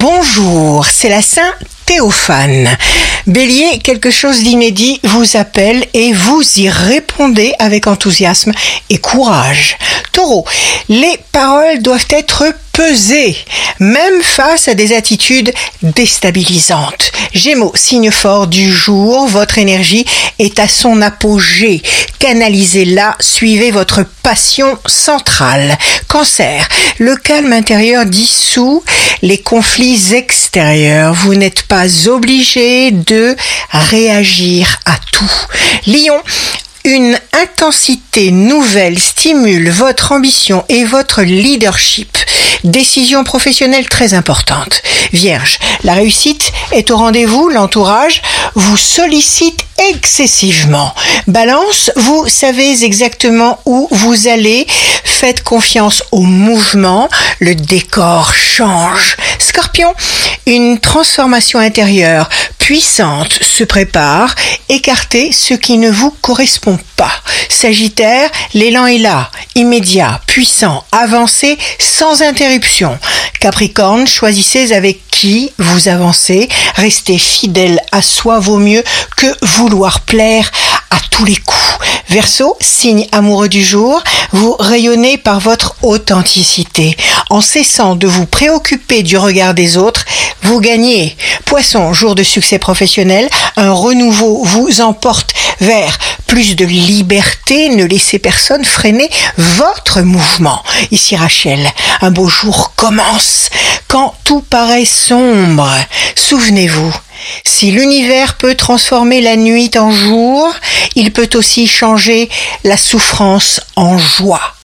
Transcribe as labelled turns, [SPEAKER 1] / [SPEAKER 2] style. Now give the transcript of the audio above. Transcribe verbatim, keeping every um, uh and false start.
[SPEAKER 1] Bonjour, c'est la Saint Théophane. Bélier, quelque chose d'inédit vous appelle et vous y répondez avec enthousiasme et courage. Taureau, les paroles doivent être pesées, même face à des attitudes déstabilisantes. Gémeaux, signe fort du jour, votre énergie est à son apogée. Canalisez-la, suivez votre passion centrale. Cancer, le calme intérieur dissout les conflits extérieurs. Vous n'êtes pas obligé de réagir à tout. Lion, une intensité nouvelle stimule votre ambition et votre leadership. Décision professionnelle très importante. Vierge, la réussite est au rendez-vous, l'entourage vous sollicite excessivement. Balance, vous savez exactement où vous allez, faites confiance au mouvement, le décor change. Scorpion, une transformation intérieure puissante se prépare, écartez ce qui ne vous correspond pas. Sagittaire, l'élan est là, immédiat, puissant, avancez sans interruption. Capricorne, choisissez avec qui vous avancez, restez fidèle à soi vaut mieux que vouloir plaire à tous les coups. Verseau, signe amoureux du jour, vous rayonnez par votre authenticité. En cessant de vous préoccuper du regard des autres, vous gagnez. Poisson, jour de succès professionnel, un renouveau vous emporte vers plus de liberté, ne laissez personne freiner votre mouvement. Ici Rachel, un beau jour commence. Quand tout paraît sombre, souvenez-vous, si l'univers peut transformer la nuit en jour, il peut aussi changer la souffrance en joie.